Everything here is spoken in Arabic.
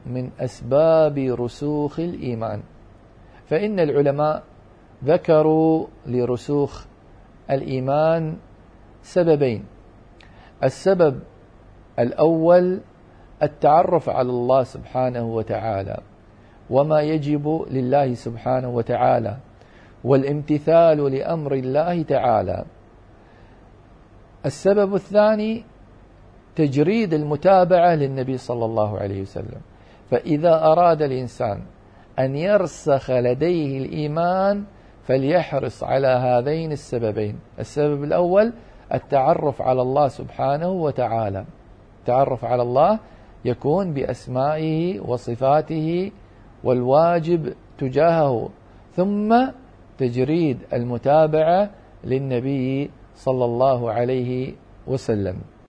من أسباب رسوخ الإيمان. فإن العلماء ذكروا لرسوخ الإيمان سببين: السبب الأول التعرف على الله سبحانه وتعالى وما يجب لله سبحانه وتعالى والامتثال لأمر الله تعالى. السبب الثاني تجريد المتابعة للنبي صلى الله عليه وسلم. فإذا أراد الإنسان أن يرسخ لديه الإيمان فليحرص على هذين السببين: السبب الأول التعرف على الله سبحانه وتعالى، التعرف على الله يكون بأسمائه وصفاته والواجب تجاهه، ثم تجريد المتابعة للنبي صلى الله عليه وسلم.